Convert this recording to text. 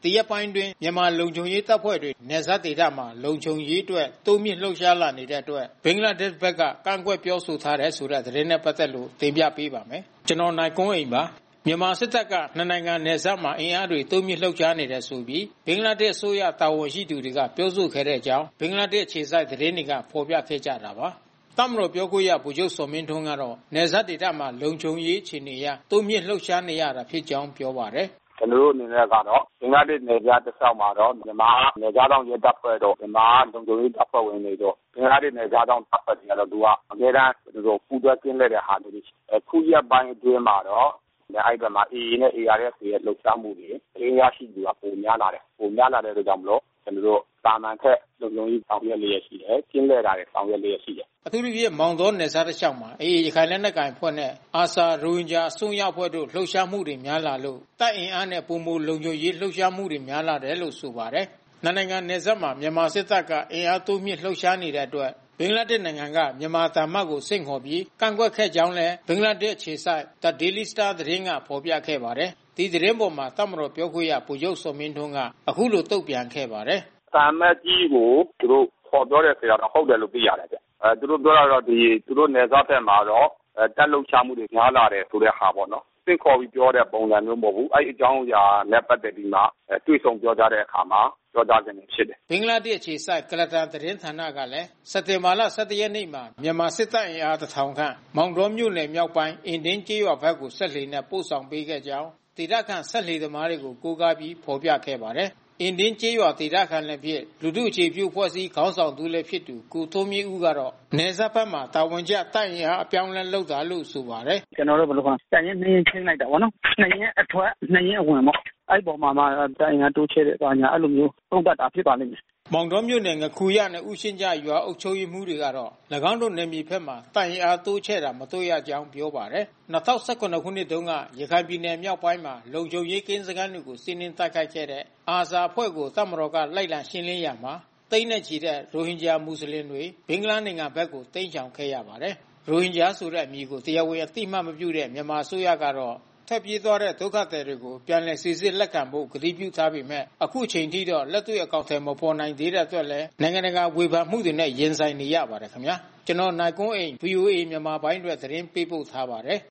ဒီရက်ပိုင်းတွင်မြန်မာလုံခြုံရေးတပ်ဖွဲ့တွေနယ်စပ်ဒေသမှာလုံခြုံရေးအတွက်တိုးမြင့်လှုပ်ရှားလာနေတဲ့အတွက်ဘင်္ဂလားဒေ့ရှ်ဘက်ကကန့်ကွက်ပြောဆိုထားတဲ့ဆိုတဲ့သတင်းနဲ့ပတ်သက်လို့တင်ပြပေးပါမယ်။ကျွန်တော်နိုင်ကွန်းအိန်ပါ။မြန်မာစစ်တပ်ကနှစ်နိုင်ငံနယ်စပ်မှာအင်အားတွေတိုးမြင့်လှုပ်ရှားနေတယ်ဆိုပြီးဘင်္ဂလားဒေ့ရှ်အစိုးရတာဝန်ရှိသူတွေကပြောဆိုခဲ့တဲ့အကြောင်းဘင်္ဂလားဒေ့ရှ်ခြေစိုက်သတင်းတွေကဖော်ပြခဲ့ကြတာပါ။တပ်မတော်ပြောခွင့်ရဗိုလ်ချုပ်စောမင်းထွန်းကတော့နယ်စပ်ဒေသမှာလုံခြုံရေးအခြေအနေအရတိုးမြင့်လှုပ်ရှားနေရတာဖြစ်ကြောင်းပြောပါတယ်။ကျွန်တော်တို့အနေနဲ့ကတော့ဘင်္ဂလားဒေ့ရှ်နယ်စပ်တစ်လျှောက်မှာတော့မြန်မာနယ်စပ်တောင်ရဲတပ်ဖွဲ့တို့မြန်မာလုံခြုံရေးတပ်ဖွဲ့ဝင်တွေတို့ဘင်္ဂလားဒေ့ရှ်နယ်စပ်တောင်တပ်ဖွဲ့တွေကတော့သူကအများအားတို့ပူးတွဲကင်းလှည့်တဲ့ဟာတွေအခုရက်ပိုင်းအတွင်းမှာတော့အဲ့ဒီမှာ AA နဲ့ ARS ရဲ့လှုပ်ရှားမှုတွေအင်းရရှိသူကပုံများလာတယ်။ပုံများလာတဲ့အတွက်ကြောင့်မလို့ကျွန်တော်တို့တာမန်ထက်လုံခြုံရေးဆောင်ရွက်လျက်ရှိတယ်။ကျင်းလဲတာတွေဆောင်ရွက်လျက်ရှိတယ်။အထူးသဖြင့်မောင်တောနယ်စပ်တစ်လျှောက်မှာAAရခိုင်လက်နက်ကိုင်အဖွဲ့နဲ့အာဆာရိုဟင်ဂျာအစွန်းရောက်အဖွဲ့တို့လှုပ်ရှားမှုတွေများလာလို့တပ်အင်အားနဲ့ပုံမလုံခြုံရေးလှုပ်ရှားမှုတွေများလာတယ်လို့ဆိုပါတယ်။နိုင်ငံနယ်စပ်မှာမြန်မာစစ်တပ်ကအင်အားတိုးမြင့်လှုပ်ရှားနေတဲ့အတွက်ဘင်္ဂလားဒေ့ရှ်နိုင်ငံကမြန်မာတမတ်ကိုစိတ်ခေါ်ပြီးကန့်ကွက်ခဲ့ကြောင်းလည်းဘင်္ဂလားဒေ့ရှ်ခြေစိုက် The Daily Star သတင်းကဖော်ပြခဲ့ပါတယ်။ဒီသတင်းပေါ်မှာတပ်မတော်ပြောခွင့်ရဗိုလ်ချုပ်စောမင်းထွန်းကအခုလိုတုံ့ပြန်ခဲ့ပါတယ်။တာမတ်ကြီးကိုသူတို့ခေါ်ပြောတဲ့ဆရာတော်ဟုတ်တယ်လို့သိရတယ်ဗျ။သူတို့ပြောတာတော့သူတို့နယ်စပ်ဘက်မှာတော့တက်လှုပ်ရှားမှုတွေများလာတယ်ဆိုတဲ့ဟာပေါ့နော်။စိတ်ခေါ်ပြီးပြောတဲ့ပုံစံမျိုးမဟုတ်ဘူး။အဲ့အကြောင်းအရာနဲ့ပတ်သက်ပြီးမှတွေ့ဆုံပြောကြတဲ့အခါမှာပြောကြခြင်းဖြစ်တယ်။ဘင်္ဂလားဒေ့ရှ်ခြေစိုက်ကုလားတန်သတင်းဌာနကလည်းစက်တင်ဘာလ17ရက်နေ့မှာမြန်မာစစ်တပ်အင်အား1000ခန့်မောင်တောမြို့နယ်မြောက်ပိုင်းအင်ဒင်းကျေးရွာဘက်ကိုဆက်လှေနဲ့ပို့ဆောင်ပေးခဲ့ကြောင်းဒေသခံဆက်လှေသမားတွေကိုကိုးကားပြီးဖော်ပြခဲ့ပါတယ်။အင်ဒင်းကျေးရွာဒေသခံလည်းဖြစ်လူထုအခြေပြုဖွဲ့စည်းခေါင်းဆောင်သူလည်းဖြစ်သူကိုထုံးမြင့်ဦးကတော့နယ်စပ်ဘက်မှာတာဝန်ကျတပ်အင်အားအပြောင်းလဲလုပ်တာလို့ဆိုပါတယ်။ကျွန်တော်တို့ဘယ်လိုခေါ်တပ်ရင်နှင်းချင်းလိုက်တာဗောနော်။နှစ်ရင်အထွက်နှစ်ရင်အဝင်ပေါ့။အဲ့ပေါ်မှာတပ်အင်အားတိုးချဲ့တဲ့အခါညာအဲ့လိုမျိုးပုံသက်တာဖြစ်ပါလိမ့်မယ်မောင်တောမြို့နယ်ငခူရနဲ့ဥရှင်းကြရွာအုပ်ချုပ်ရေးမှူးတွေကတော့၎င်းတို့နယ်မြေဘက်မှာတိုင်အားတိုးချဲ့တာမတွေ့ရကြောင်းပြောပါတယ်။2019ခုနှစ်တုန်းကရခိုင်ပြည်နယ်မြောက်ပိုင်းမှာလုံခြုံရေးကင်းစခန်းတွေကိုစီးနင်းတိုက်ခိုက်ခဲ့တဲ့အာဇာအဖွဲ့ကိုတပ်မတော်ကလိုက်လံရှင်းလင်းရာမှာတိမ့်နဲ့ချီတဲ့ရိုဟင်ဂျာမွတ်စလင်တွေဘင်္ဂလားနိုင်ငံဘက်ကိုတိမ်းရှောင်ခဲ့ရပါတယ်။ရိုဟင်ဂျာဆိုတဲ့အမည်ကိုတရားဝင်အသိမှတ်မပြုတဲ့မြန်မာအစိုးရကတော့ထွက်ပြေးသွားတဲ့ဒုက္ခသည်တွေကိုပြန်လည်စီစစ်လက်ခံဖို့ကတိပြုထားပေမဲ့အခုချိန်ထိတော့လက်တွေ့အကောင့်ထဲမပေါ်နိုင်သေးတဲ့အတွက်လည်းနိုင်ငံတကာဝေဖန်မှုတွေနဲ့ရင်ဆိုင်နေရပါတယ်ခင်ဗျာကျွန်တော်နိုင်ကွန်းအိန် VOA မြန်မာပိုင်းအတွက်သတင်းပေးပို့ထားပါတယ်